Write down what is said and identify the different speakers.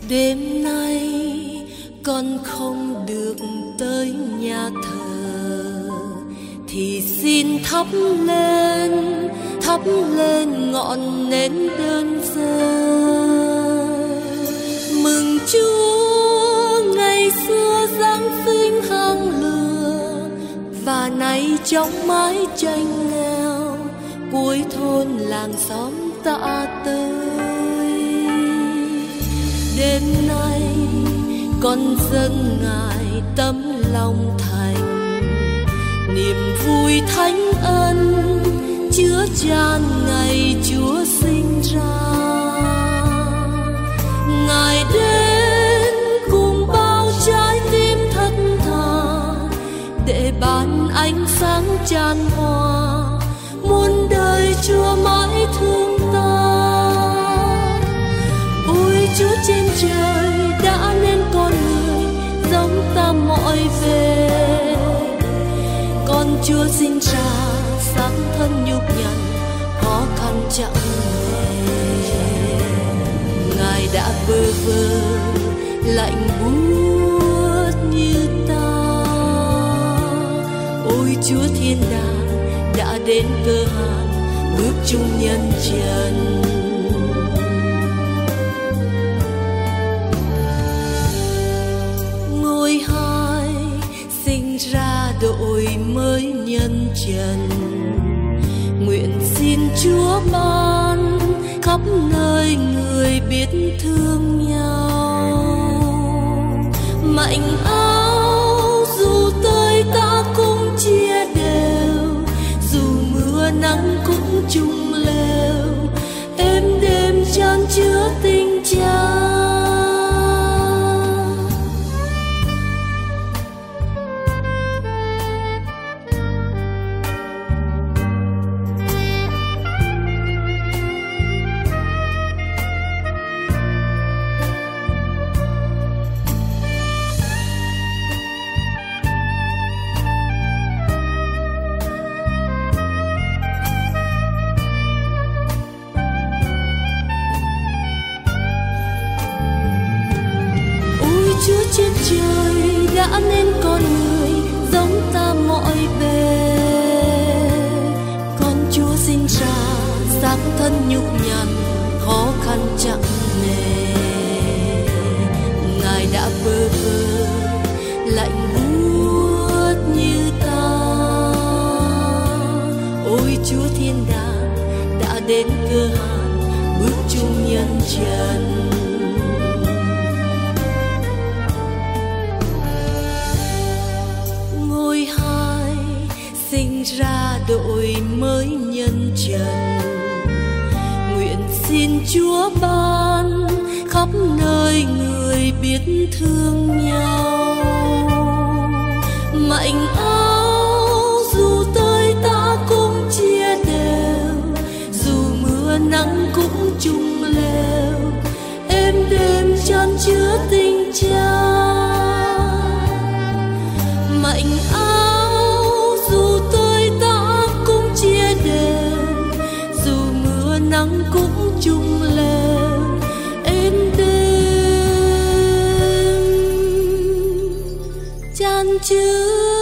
Speaker 1: Đêm nay con không được tới nhà thờ thì xin thắp lên ngọn nến đơn sơ mừng Chúa ngày xưa Giáng sinh hang lửa và nay trong mái tranh nghèo cuối thôn làng xóm ta tới. Đêm nay con dâng Ngài tấm lòng thành, niềm vui thánh ân chứa chan ngày Chúa sinh ra. Ngài đến cùng bao trái tim thật thà để ban ánh sáng chan hòa, muôn đời Chúa mãi thương ta. Ôi Chúa trên trời đã nên con người giống ta mọi về, con Chúa sinh ra sáng thân nhục nhằn khó khăn chẳng nề. Ngài đã bơ vơ lạnh buốt như ta. Ôi Chúa thiên đàng đã đến cơ hàn bước chung nhân trần. Ngôi hai sinh ra đổi mới nhân trần, nguyện xin Chúa ban khắp nơi người biết thương nhau. Mạnh áo dù tơi ta cũng chia đều, dù mưa nắng cũng chung lều, êm đêm chan chứa tình cha. Chúa trên trời đã nên con người giống ta mọi bề, con Chúa sinh ra xác thân nhục nhằn khó khăn chẳng nề. Ngài đã bơ vơ lạnh buốt như ta. Ôi Chúa thiên đàng đã đến cơ hàn bước chung nhân trần. Sinh ra đổi mới nhân trần, nguyện xin Chúa ban khắp nơi người biết thương nhau. Mạnh áo dù tơi ta cũng chia đều, dù mưa nắng cũng chung lều, êm đêm chan chứa tình cha. Mạnh áo dù tơi ta cũng chia đều, dù mưa nắng cũng chung lều, êm đêm chan chứa